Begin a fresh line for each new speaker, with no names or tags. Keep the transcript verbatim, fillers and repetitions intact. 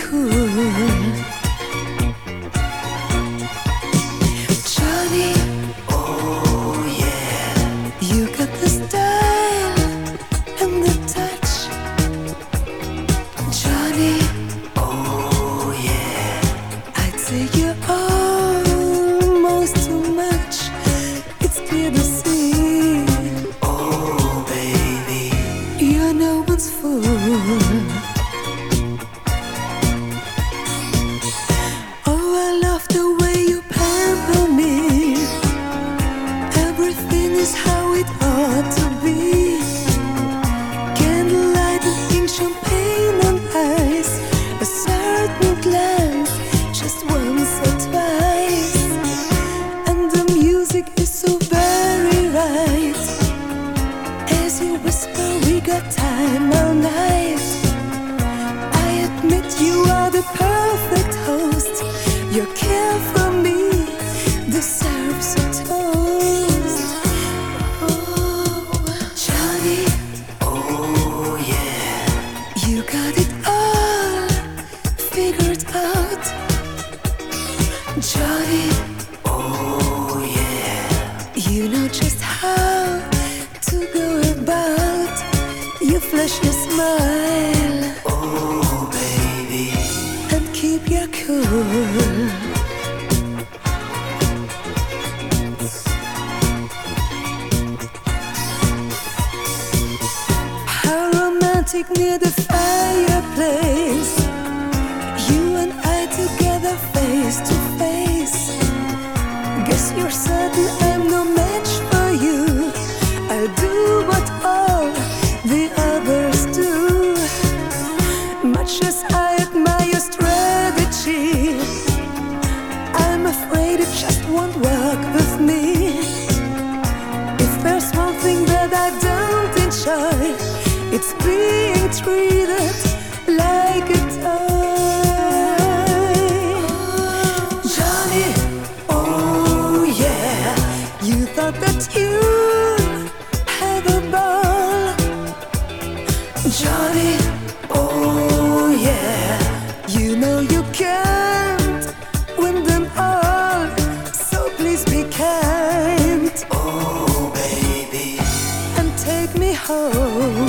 cool. Johnny, oh yeah, you got the style and the touch. Johnny, oh yeah, I'd say you're almost too much. It's clear to see, oh baby, you're no one's fool. How it ought to be. Candlelight and pink champagne on ice. A certain glance, just once or twice. And the music is so very right. As you whisper, we got time all night. I admit you are the perfect host. Your care for me deserves a toast. You got it all figured out, Johnny, oh yeah. You know just how to go about. You flash your smile, oh baby, and keep your cool. Near the fireplace, you and I together face to face. Guess you're certain I'm no match for you. I'll do what all the others do. Much as I admire your strategy, I'm afraid it just won't work with me. If there's one thing that I don't enjoy, it's being treated like a toy. Johnny, oh yeah, you thought that you'd have a ball. Johnny, oh yeah, you know you can't win them all. So please be kind, oh baby, and take me home.